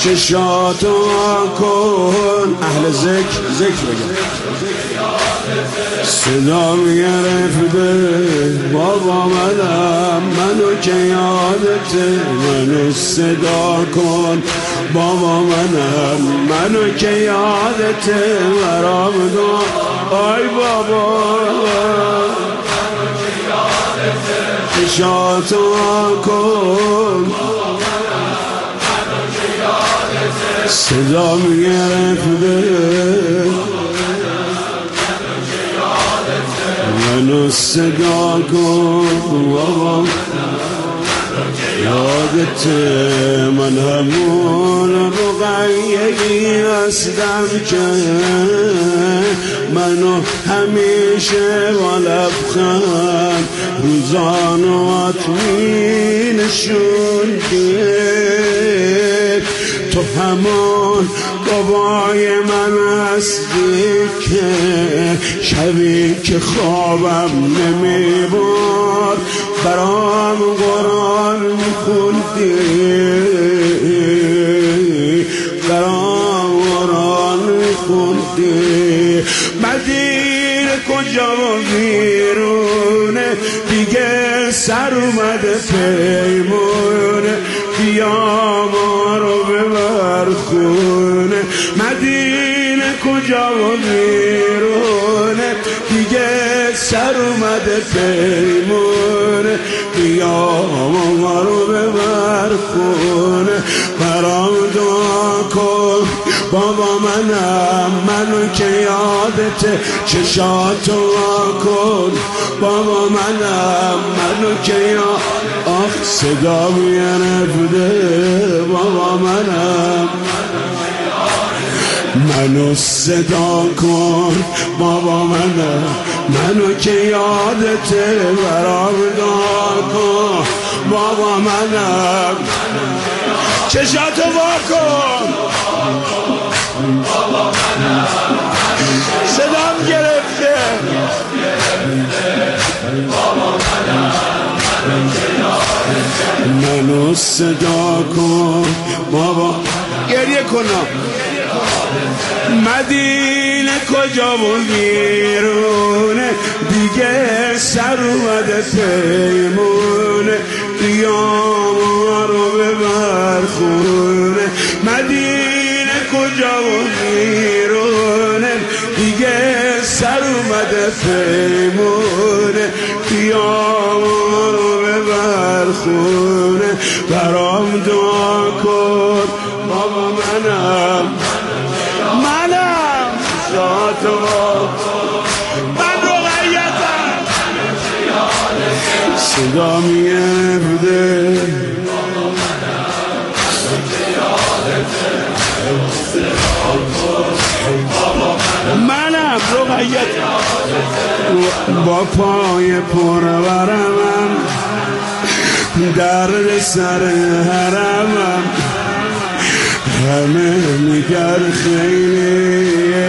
چشاتو کن. اهل ذکر بگم. صدام گرفته بابا منو که یادته. منو صدا کن بابا منو که یادته. برام دعا آی بابا چشاتو کن. صدام گرفته منو صدا کن بابا یادته. من همون رقیه‌ای هستم که منو همیشه با لبخند روزانوات می نشوندی. تو همون بابای من هستی که شبی که خوابم نمیبرد برام قرآن میخوندی. برام قرآن میخوندی. مدینه کجا و بیرونه دیگه سر اومده پیمونه. بیا ما رو ببر خونه. مدینه کجا و بیرونه دیگه سر اومده پیمونه. بیا ما رو ببر خونه. برام دعا کن بابا منو که یادته. چشاتو کن بابا منو که آخ صدام گرفته بابا منو صدا کن بابا منو که یادته. برام دعا کن بابا چشاتو کن بابا صدام گرفته بابا منو صدا کن بابا. گریه کنم. مدینه کجا و بیرونه دیگه سر اومده پیمونه. قیام رو ببر خونه. مدینه کجا و بیرونه دیگه سر اومده پیمونه. قیام رو ببر خونه. برام دعا کن بابا منم شاتو من رقیتم. صدا میرده منم رقیتم. با پای پرورمم درد سر حرمم. همه میگر خیلی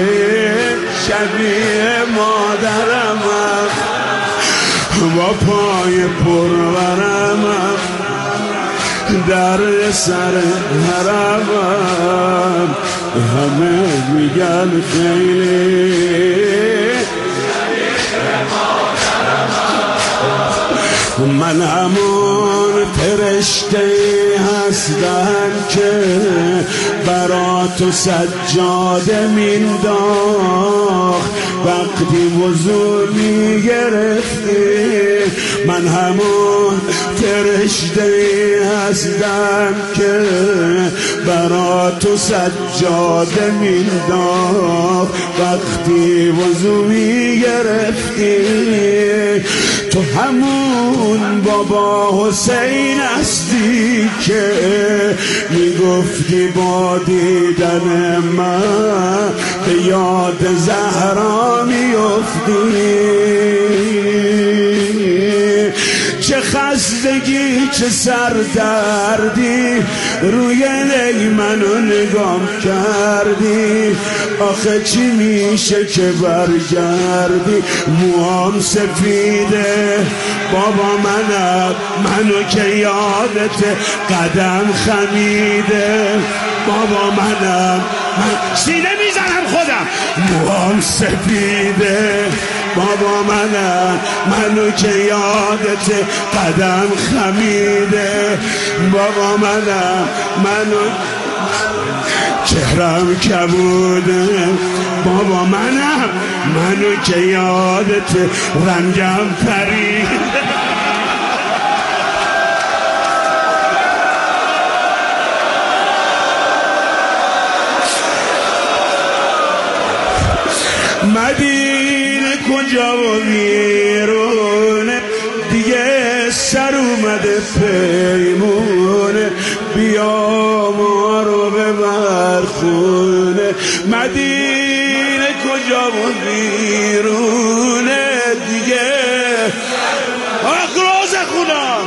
شبیه مادرم. با پای پرورمم در سر حرمم. همه میگن خیلی من همون فرشته هستم که برا تو سجاده مینداخت وقتی وضو میگرفتی. من همون فرشته هستم که برا تو سجاده مینداخت وقتی وضو میگرفتی. تو همون بابا حسین هستی که میگفتی با دیدن من به یاد زهرا میفتی. چه خستگی چه سردردی روی لی منو نگام کردی. آخه چی میشه که برگردی؟ موام سفیده بابا منو که یادت قدم خمیده بابا من سینه میزنم خودم. موام سفیده بابا منو که یادت قدم خمیده بابا منو چهرم کبوده بابا منو که یادت رنگم پریده. مدینه کجا و ویرونه دیگه سر اومده پیمونه بیا ما رو ببر خونه. مدینه کجا و ویرونه دیگه روز خدا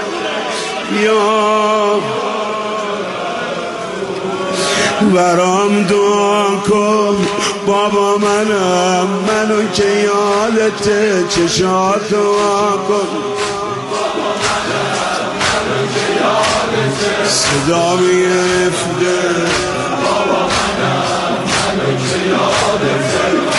یا برام دعا کن بابا منو که یادت چشات دعا کن. صدا میفته بابا منو که یادت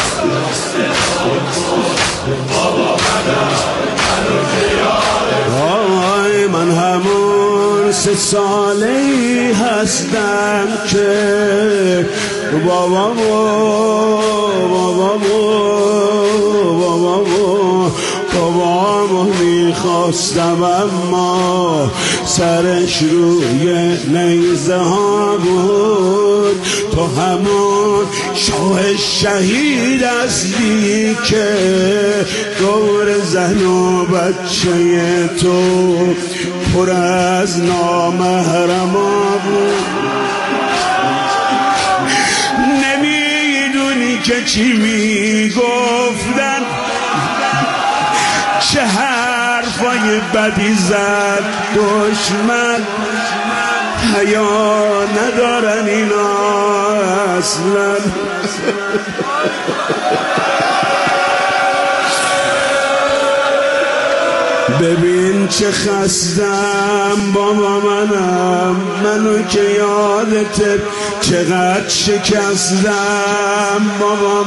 بابا منو که یادت. من همون 3 ساله‌ای هستم که بابامو میخواستم اما سرش روی نیزه ها بود. تو همون شاه شهید هستی که دور زن و بچه تو پر از نامحرما بود. نمیدونی که چی میگفتن چه حرفای بدی زد دشمن. حیا ندارن اینا اصلا. ببین چه خستم بابا منو که یادت چقدر شکستم بابا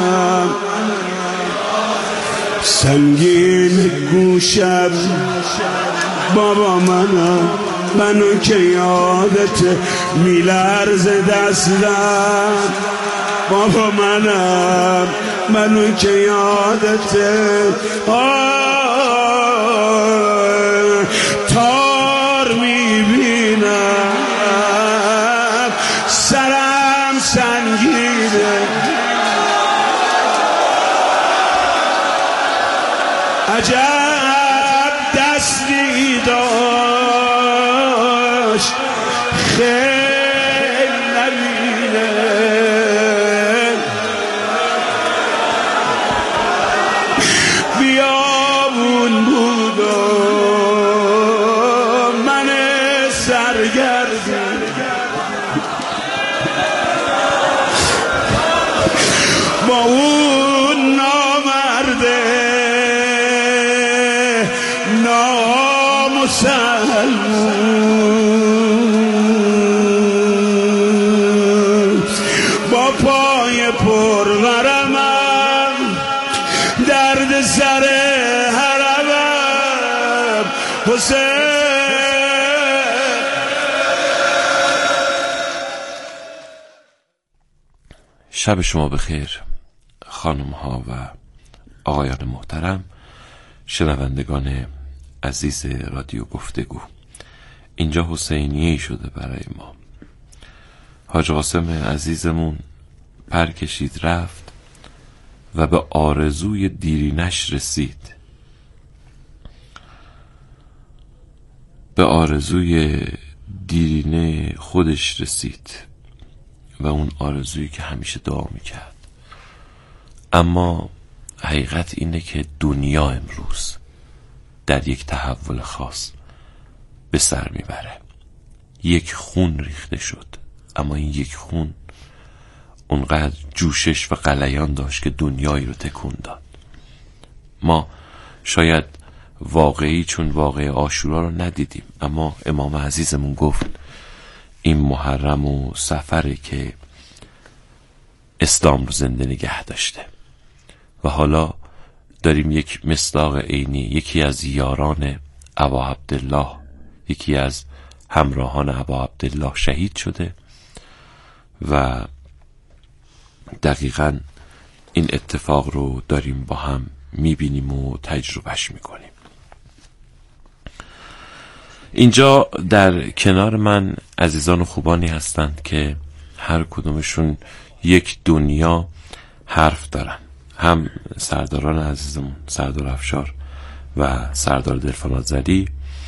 سنگین گوشم بابا منو که یادت میلرز دستم بابا منو که یادت تار میبینم سرم سنگینه. عجب دستی داشت خیلی نبینه. بیابون بود و من سرگردون با اون نامرده نامسلمون با پای پرورمم درد سر حرمم حسین. شب شما بخیر خانم ها و آقایان محترم، شنوندگان عزیز رادیو گفتگو. اینجا حسینیه‌ای شده برای ما. حاج قاسم عزیزمون پر کشید رفت و به آرزوی دیرینش رسید، به آرزوی دیرینه خودش رسید و اون آرزویی که همیشه دعا میکرد. اما حقیقت اینه که دنیا امروز در یک تحول خاص به سر میبره. یک خون ریخته شد، اما این یک خون اونقدر جوشش و غلیان داشت که دنیایی رو تکون داد. ما شاید واقعی چون واقعه عاشورا رو ندیدیم، اما امام عزیزمون گفت این محرم و سفره که اسلام رو زنده نگه داشته و حالا داریم یک مصداق عینی. یکی از یاران ابا عبدالله، یکی از همراهان ابا عبدالله شهید شده و دقیقاً این اتفاق رو داریم با هم میبینیم و تجربهش میکنیم. اینجا در کنار من عزیزان و خوبانی هستند که هر کدومشون یک دنیا حرف دارن. هم سرداران عزیزمون، سردار افشار و سردار دلفنازلی،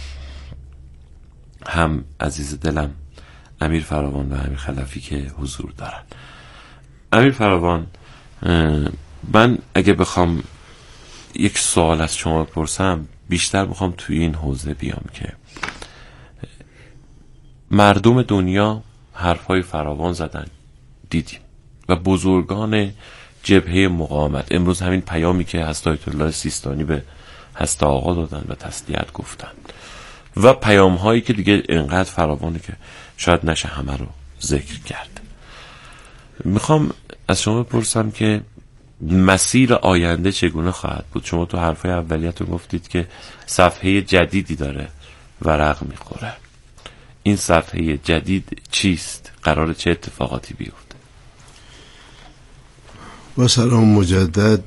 هم عزیز دلم امیر فراوان و امیر خلفی که حضور دارن. امیر فراوان، من اگه بخوام یک سوال از شما بپرسم، بیشتر بخوام توی این حوزه بیام که مردم دنیا حرفای فراوان زدن، دیدیم، و بزرگان جبهه مقاومت امروز همین پیامی که حضرت آیت الله سیستانی به حضرت آقا دادن و تسلیت گفتن و پیام هایی که دیگه انقدر فراوانه که شاید نشه همه رو ذکر کرد. میخوام از شما بپرسم که مسیر آینده چگونه خواهد بود؟ شما تو حرفای اولیتون گفتید که صفحه جدیدی داره ورق میخوره. این صفحه جدید چیست؟ قراره چه اتفاقاتی بیفته؟ با سلام مجدد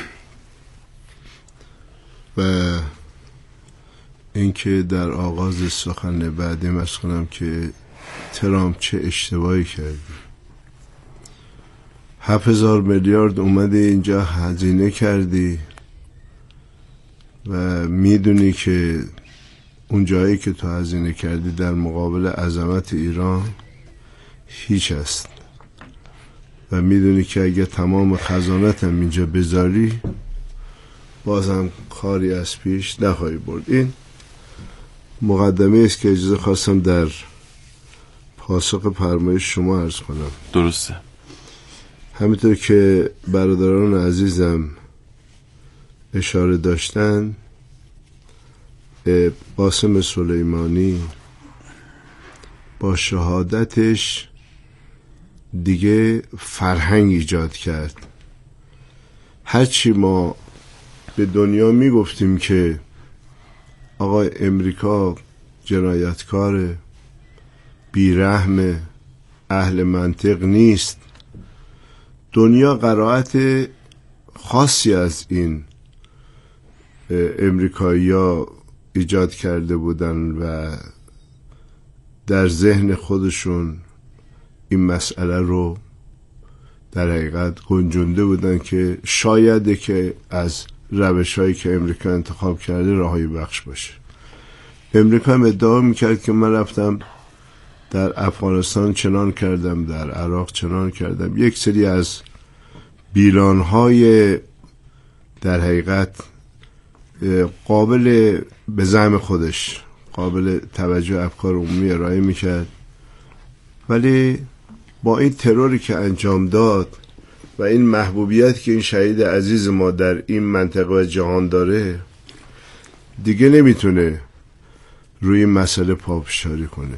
و اینکه در آغاز سخن بعدی عرض کنم که ترامپ چه اشتباهی کردی. 7,000 میلیارد اومدی اینجا هزینه کردی و میدونی که اون جایی که تو هزینه کردی در مقابل عظمت ایران هیچ است و میدونی که اگه تمام خزانتم اینجا بذاری بازم کاری از پیش نخواهی برد. این مقدمه است که اجازه خواستم در پاسخ فرمایش شما عرض کنم. درسته. همینطور که برادران عزیزم اشاره داشتن، قاسم سلیمانی با شهادتش دیگه فرهنگ ایجاد کرد. هرچی ما به دنیا میگفتیم که آقا امریکا جنایتکار، بیرحم، اهل منطق نیست، دنیا قرائت خاصی از این امریکایی‌ها ایجاد کرده بودن و در ذهن خودشون این مسئله رو در حقیقت گنجونده بودن که شاید که از روش‌هایی که امریکا انتخاب کرده راهی بخش باشه. امریکا هم ادعا میکرد که من رفتم در افغانستان چنان کردم، در عراق چنان کردم. یک سری از بیلانهای در حقیقت قابل به زعم خودش قابل توجه افکار عمومی ارائه میکرد، ولی با این تروری که انجام داد و این محبوبیت که این شهید عزیز ما در این منطقه و جهان داره، دیگه نمیتونه روی این مسئله پافشاری کنه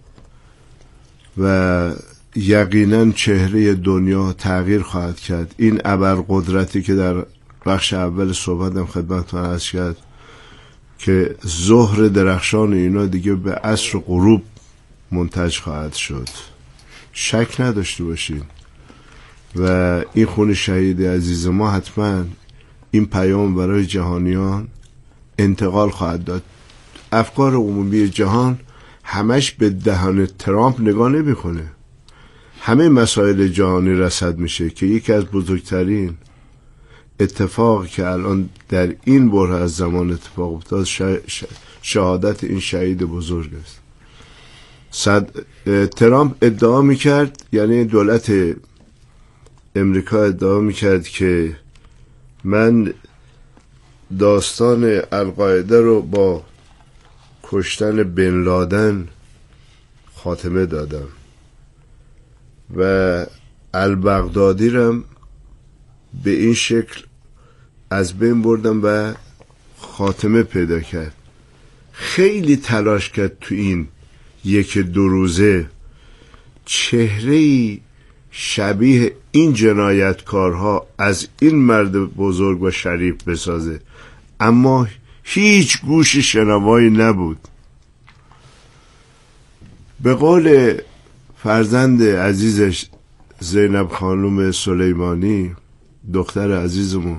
و یقینا چهره دنیا تغییر خواهد کرد. این ابرقدرتی که در بخش اول صحبتم خدمتتون عرض کرد که ظهر درخشان اینا دیگه به عصر غروب منتج خواهد شد، شک نداشته باشین. و این خون شهید عزیز ما حتما این پیام برای جهانیان انتقال خواهد داد. افکار عمومی جهان همش به دهان ترامپ نگاه نمی‌کنه. همه مسائل جهانی رصد میشه که یکی از بزرگترین اتفاقی که الان در این بره از زمان اتفاق افتاد شهادت این شهید بزرگ است. ترامپ ادعا میکرد، یعنی دولت امریکا ادعا میکرد که من داستان القاعده رو با کشتن بن لادن خاتمه دادم و البغدادی رم به این شکل از بین بردم و خاتمه پیدا کرد. خیلی تلاش کرد تو این 1-2 روزه چهره‌ای شبیه این جنایتکارها از این مرد بزرگ و شریف بسازه، اما هیچ گوش شنوایی نبود. به قول فرزند عزیزش زینب خانم سلیمانی، دختر عزیزمون،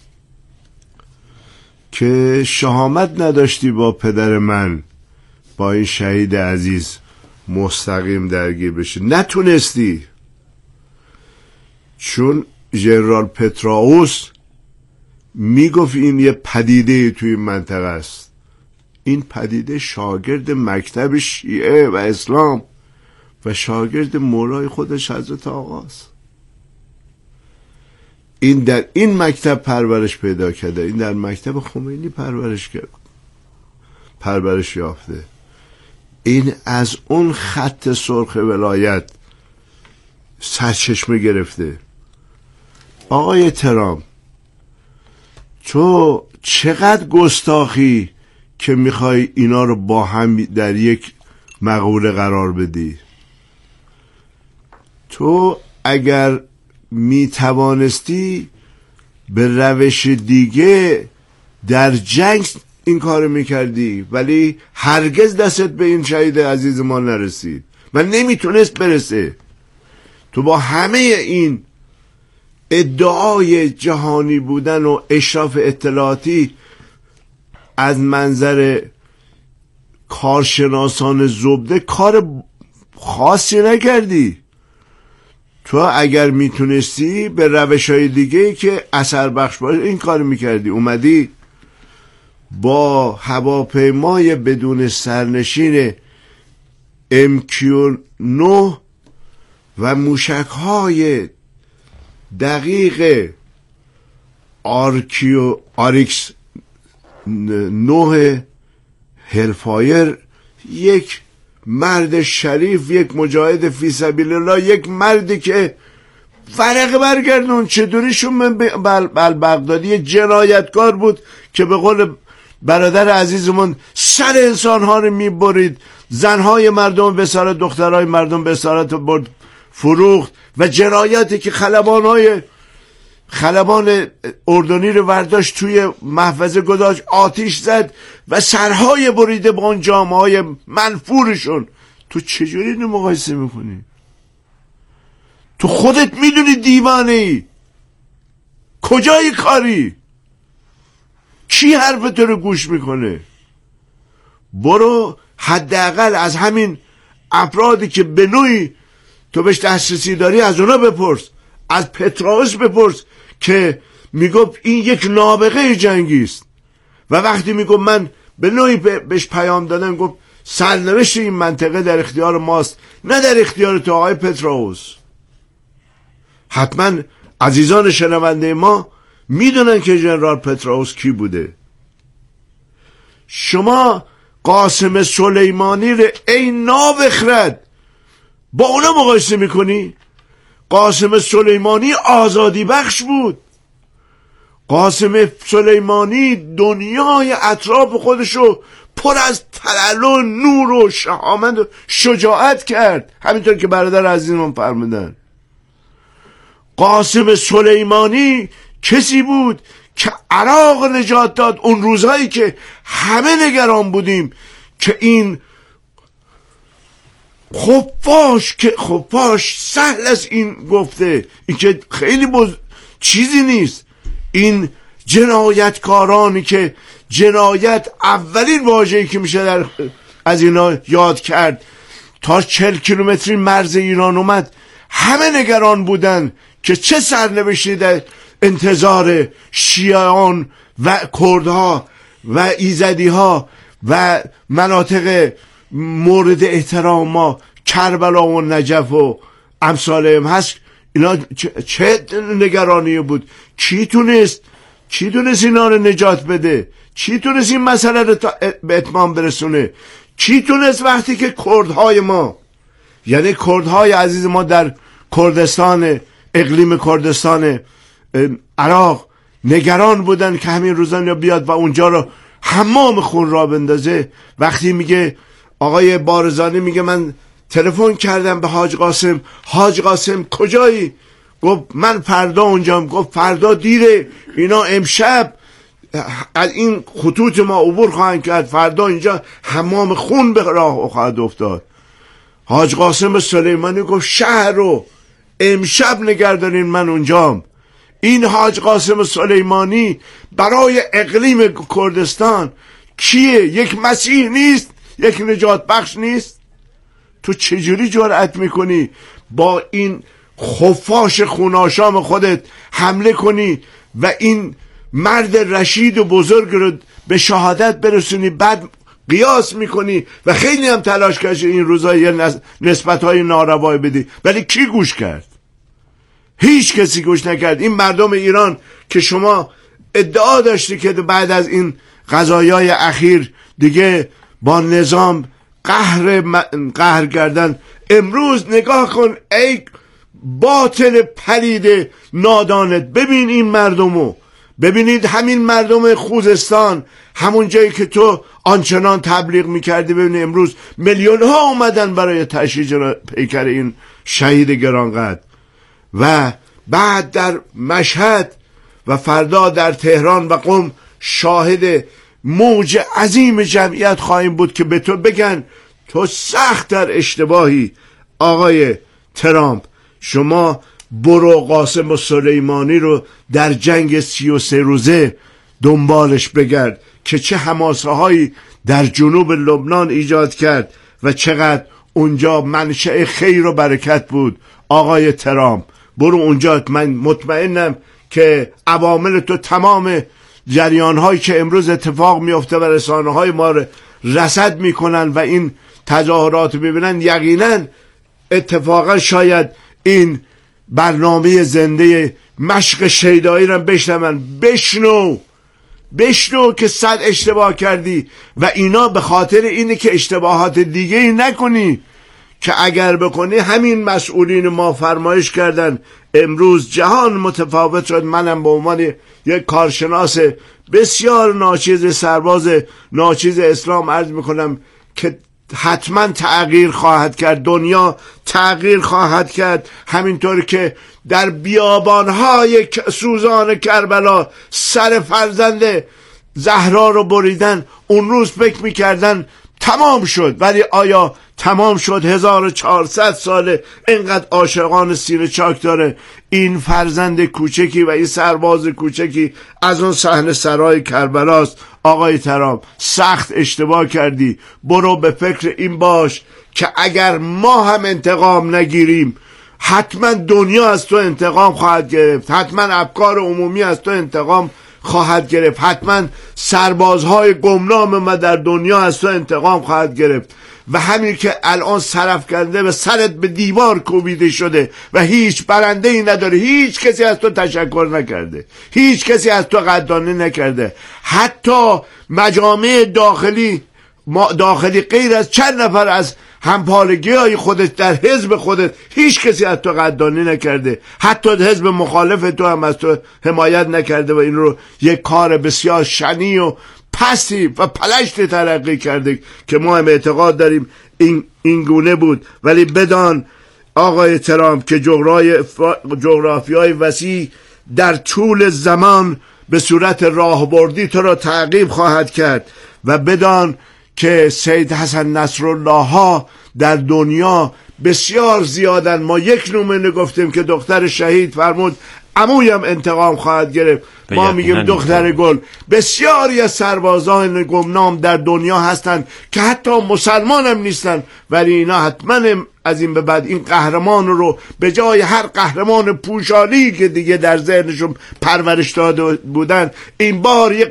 که شهامت نداشتی با پدر من، با این شهید عزیز مستقیم درگیر بشی، نتونستی، چون ژنرال پتراوس میگفت این یه پدیده توی این منطقه است. این پدیده شاگرد مکتب شیعه و اسلام و شاگرد مولای خودش حضرت آقاست. این در این مکتب پرورش پیدا کرده، این در مکتب خمینی پرورش یافته. این از اون خط سرخ ولایت سرچشمه گرفته. آقای ترامپ، تو چقدر گستاخی که میخوای اینا رو با هم در یک مقوله قرار بدی. تو اگر میتوانستی به روش دیگه در جنگ این کار میکردی، ولی هرگز دستت به این شهید عزیز ما نرسید و نمیتونست برسه. تو با همه این ادعای جهانی بودن و اشراف اطلاعاتی از منظر کارشناسان زبده کار خاصی نکردی. تو اگر میتونستی به روش‌های دیگه که اثر بخش باشه این کار میکردی. اومدی با هواپیمای بدون سرنشین MQ-9 و موشک‌های دقیق آریکس 9 هلفایر، یک مرد شریف، یک مجاهد فی سبیل الله، یک مردی که فرق برگردون چطوریشون من البغدادی جنایتکار بود که به قول برادر عزیزمون سر انسانها رو میبرید، زنهای مردم بسارت، دخترهای مردم بسارت برد فروخت و جنایاتی که خلبان اردنی رو برداشت توی محفظه گذاشت، آتیش زد و سرهای بریده با اون جامعه‌های منفورشون. تو چجوری اینو مقایسه میکنی؟ تو خودت میدونی دیوانه ای، کجای کاری؟ کی حرف تو رو گوش میکنه؟ برو حداقل از همین افرادی که به نوعی تو بهش دسترسی داری از اونا بپرس. از پتراوس بپرس که میگفت این یک نابغه جنگی است و وقتی میگفت من به نوعی بهش پیام دادم، گفت سرنوشت این منطقه در اختیار ماست نه در اختیار تو آقای پتراوس. حتما عزیزان شنونده ما میدونن که ژنرال پتراوس کی بوده. شما قاسم سلیمانی رو ای نابخرد با اونا مقایسه میکنی؟ قاسم سلیمانی آزادی بخش بود. قاسم سلیمانی دنیای اطراف خودشو پر از تلالو نور و شهامت و شجاعت کرد، همینطور که برادر عزیزمون فرمودن. قاسم سلیمانی کسی بود که عراق نجات داد اون روزهایی که همه نگران بودیم که این خفاش سهل است این گفته، این که خیلی چیزی نیست. این جنایتکارانی که جنایت اولین واژه‌ای که میشه از اینا یاد کرد، تا 40 کیلومتری مرز ایران اومد، همه نگران بودن که چه سرنوشتی در انتظار شیعان و کردها و ایزدیها و مناطق مورد احترام ما، کربلا و نجف و امثالهم هست. اینا چه نگرانی بود؟ کی تونست چی تونست اینا رو نجات بده؟ چی تونست این مسئله رو به اتمام برسونه؟ چی تونست وقتی که کردهای ما، یعنی کردهای عزیز ما در کردستان، اقلیم کردستان عراق نگران بودن که همین روزان بیاد و اونجا رو حمام خون را بندازه، وقتی میگه آقای بارزانی میگه من تلفن کردم به حاج قاسم، حاج قاسم کجایی؟ گفت من فردا اونجام. گفت فردا دیره، اینا امشب از این خطوط ما عبور خواهند کرد، فردا اینجا حمام خون به راه خواهد افتاد. حاج قاسم سلیمانی گفت شهر رو امشب نگردارین، من اونجام. این حاج قاسم سلیمانی برای اقلیم کردستان کیه؟ یک مسیح نیست؟ یک نجات بخش نیست؟ تو چجوری جرأت میکنی با این خفاش خوناشام خودت حمله کنی و این مرد رشید و بزرگ رو به شهادت برسونی، بعد قیاس میکنی و خیلی هم تلاش کردی این روزا یه نسبت‌های ناروایی بدی، ولی کی گوش کرد؟ هیچ کسی گوش نکرد. این مردم ایران که شما ادعا داشتی که بعد از این قضایای اخیر دیگه با نظام قهر کردن، امروز نگاه کن ای باطل پلید نادانت، ببین این مردمو، ببینید همین مردم خوزستان، همون جایی که تو آنچنان تبلیغ میکردی، ببینید امروز میلیون ها اومدن برای تشییع پیکر این شهید گرانقدر. و بعد در مشهد و فردا در تهران و قم شاهد موج عظیم جمعیت خواهیم بود که به تو بگن تو سخت در اشتباهی آقای ترامپ، شما برو قاسم سلیمانی رو در جنگ 33 روزه دنبالش بگرد که چه حماسه هایی در جنوب لبنان ایجاد کرد و چقدر اونجا منشأ خیر و برکت بود. آقای ترامپ برو اونجا، من مطمئنم که عوامل تو تمام جریان هایی که امروز اتفاق میفته و رسانه های ما رصد میکنن و این تظاهرات میبینن، یقینا اتفاقا شاید این برنامه زنده مشق شیدایی رو بشنون. بشنو که 100 اشتباه کردی و اینا به خاطر اینه که اشتباهات دیگه ای نکنی، که اگر بکنی همین مسئولین ما فرمایش کردن امروز جهان متفاوت شد. منم به عنوان یک کارشناس بسیار ناچیز، سرباز ناچیز اسلام عرض میکنم که حتما تغییر خواهد کرد، دنیا تغییر خواهد کرد. همینطور که در بیابانهای سوزان کربلا سر فرزند زهرا رو بریدن، اون روز فکر میکردن تمام شد، ولی آیا تمام شد؟ 1400 ساله اینقدر عاشقان سینه چاک داره این فرزند کوچکی و این سرباز کوچکی از اون صحنه سرای کربلاست. آقای ترامپ سخت اشتباه کردی، برو به فکر این باش که اگر ما هم انتقام نگیریم حتما دنیا از تو انتقام خواهد گرفت، حتما افکار عمومی از تو انتقام خواهد گرفت، حتما سربازهای گمنام ما در دنیا از تو انتقام خواهد گرفت. و همین که الان صرف کرده و سرت به دیوار کوبیده شده و هیچ برنده ای نداره، هیچ کسی از تو تشکر نکرده، هیچ کسی از تو قدردانی نکرده، حتی مجامع داخلی غیر از چند نفر از همپالگی های خودت در حزب خودت هیچ کسی از تو قدردانی نکرده، حتی حزب مخالف تو هم از تو حمایت نکرده و این رو یک کار بسیار شنی و پستی و پلشت تلقی کرده که ما هم اعتقاد داریم این گونه بود. ولی بدان آقای ترامپ که جغرافیای وسیع در طول زمان به صورت راهبردی تو را تعقیب خواهد کرد و بدان که سید حسن نصرالله ها در دنیا بسیار زیادن. ما یک نمونه گفتیم که دختر شهید فرمود عمویم انتقام خواهد گرفت، ما میگیم دختر گل. بسیاری از سربازان گمنام در دنیا هستند که حتی مسلمان هم نیستن، ولی اینا حتما از این به بعد این قهرمان رو به جای هر قهرمان پوشالی که دیگه در ذهنشون پرورش داده بودن، این بار یک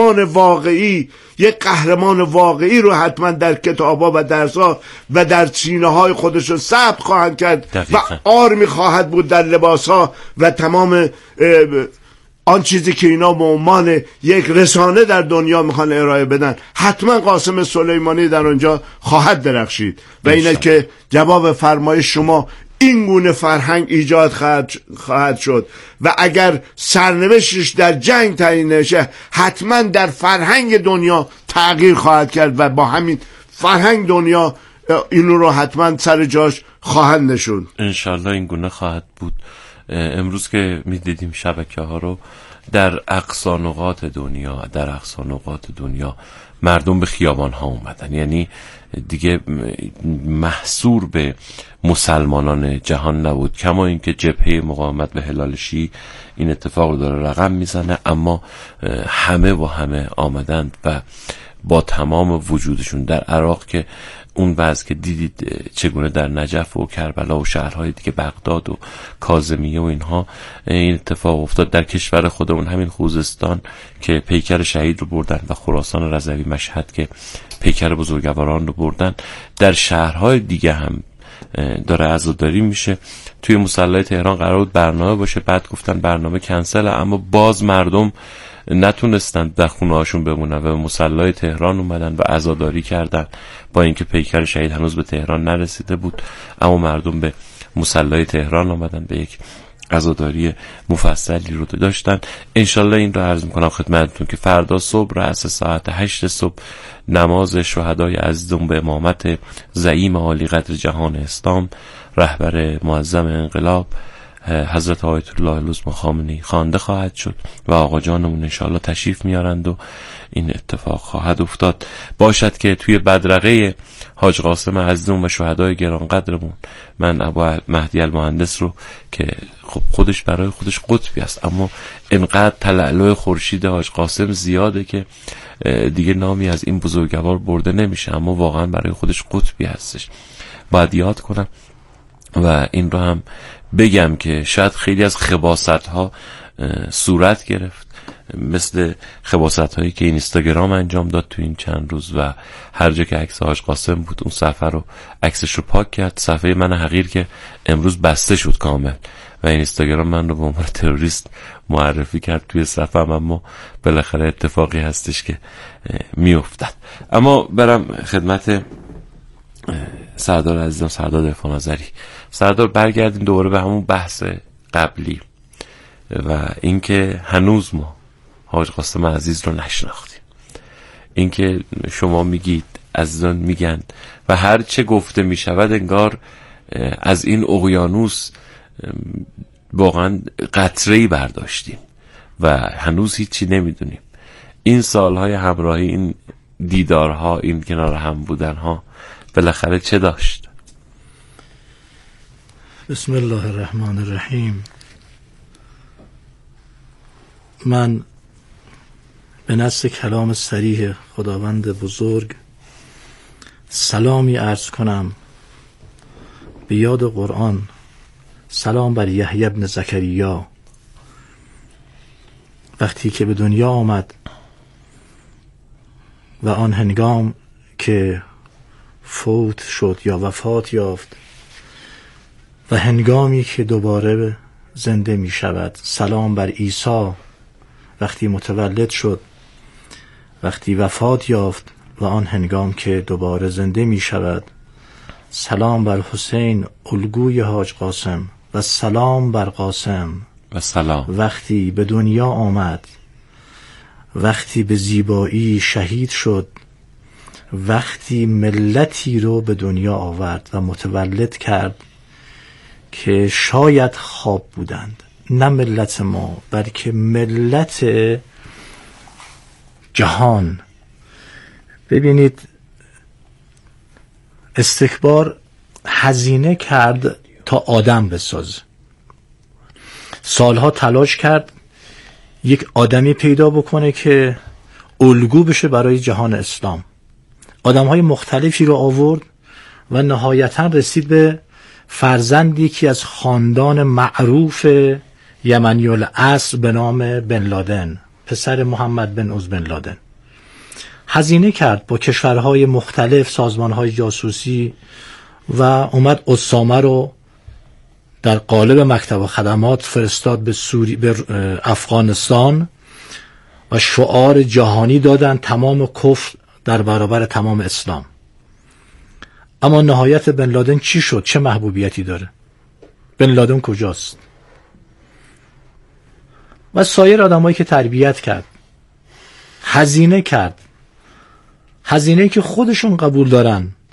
قهرمان واقعی رو حتما در کتابا و درس‌ها و در سینه‌های خودشون ثبت خواهند کرد و آرمی خواهد بود در لباس‌ها و تمام آن چیزی که اینا به عنوان یک رسانه در دنیا میخوان ارائه بدن، حتما قاسم سلیمانی در اونجا خواهد درخشید و اینه که جواب فرمایش شما این گونه فرهنگ ایجاد خواهد شد و اگر سرنوشتش در جنگ تعیین نشه حتما در فرهنگ دنیا تغییر خواهد کرد و با همین فرهنگ دنیا اینو رو حتما سر جاش خواهد نشوند. انشالله این گونه خواهد بود. امروز که میدیدیم شبکه ها رو در اقصا نقاط دنیا مردم به خیابان ها اومدن، یعنی دیگه محصور به مسلمانان جهان نبود. کما اینکه جبهه مقاومت به هلال شیعی این اتفاق رو داره رقم میزنه، اما همه آمدند و با تمام وجودشون در عراق که اون وضع که دیدید چگونه در نجف و کربلا و شهرهای دیگه بغداد و کاظمیه و اینها این اتفاق افتاد، در کشور خودمون همین خوزستان که پیکر شهید رو بردن و خراسان رضوی مشهد که پیکر بزرگواران رو بردن، در شهرهای دیگه هم داره عزاداری میشه. توی مصلی تهران قرار بود برنامه باشه، بعد گفتن برنامه کنسل، اما باز مردم نتونستند در خونه هاشون بمونن و به مصلی تهران اومدن و عزاداری کردن، با اینکه پیکر شهید هنوز به تهران نرسیده بود، اما مردم به مصلی تهران اومدن، به یک عزاداری مفصلی رو داشتن. انشالله این رو عرض میکنم خدمتتون که فردا صبح رأس ساعت 8 صبح نماز شهدای عزیزم به امامت زعیم عالی قدر جهان اسلام، رهبر معظم انقلاب حضرت آیت الله العظمی خامنه‌ای خوانده خواهد شد و آقا جانمون انشالله تشریف میارند و این اتفاق خواهد افتاد. باشد که توی بدرقه حاج قاسم عزیزمون و شهدای گرانقدرمون من ابو مهدی المهندس رو که خب خودش برای خودش قطبی است، اما انقدر تلألؤ خورشید حاج قاسم زیاده که دیگه نامی از این بزرگوار برده نمیشه، اما واقعا برای خودش قطبی هستش، باید یاد کنم. و این رو هم بگم که شاید خیلی از خباثت ها صورت گرفت، مثل خباثت هایی که اینستاگرام انجام داد تو این چند روز و هر جا که عکس حاج قاسم بود اون صفحه رو عکسش رو پاک کرد. صفحه من حقیر که امروز بسته شد کامل و اینستاگرام من رو به عنوان تروریست معرفی کرد توی صفحه، اما بالاخره اتفاقی هستش که میافتد. اما برم خدمت سردار عزیزم، سردار عرفان آذری. سردار، برگردیم دوباره به همون بحث قبلی و اینکه هنوز ما حاج قاسم عزیز رو نشناختیم. اینکه شما میگید، عزیزان میگن و هر چه گفته میشود انگار از این اقیانوس واقعا قطره‌ای برداشتیم و هنوز هیچی نمیدونیم. این سالهای همراهی، این دیدارها، این کنار هم بودنها بالاخره چه داشت؟ بسم الله الرحمن الرحیم. من به نص کلام صریح خداوند بزرگ سلامی عرض کنم به یاد قرآن. سلام بر یحیی ابن زکریا، وقتی که به دنیا آمد و آن هنگام که فوت شد یا وفات یافت و هنگامی که دوباره زنده می شود. سلام بر عیسی، وقتی متولد شد، وقتی وفات یافت و آن هنگام که دوباره زنده می شود. سلام بر حسین، الگوی حاج قاسم، و سلام بر قاسم و سلام، وقتی به دنیا آمد، وقتی به زیبایی شهید شد، وقتی ملتی رو به دنیا آورد و متولد کرد که شاید خواب بودند، نه ملت ما بلکه ملت جهان. ببینید استکبار هزینه کرد تا آدم بساز، سالها تلاش کرد یک آدمی پیدا بکنه که الگو بشه برای جهان اسلام. آدم‌های مختلفی رو آورد و نهایتاً رسید به فرزندی که از خاندان معروف یمنی الاصل به نام بن لادن، پسر محمد بن عز بن لادن. هزینه کرد با کشورهای مختلف، سازمانهای جاسوسی، و اومد اسامه رو در قالب مکتب خدمات فرستاد به افغانستان و شعار جهانی دادن تمام کفر در برابر تمام اسلام. اما نهایت بن لادن چی شد؟ چه محبوبیتی داره؟ بن لادن کجاست؟ و سایر آدمایی که تربیت کرد، هزینه کرد، هزینه‌ای که خودشون قبول دارن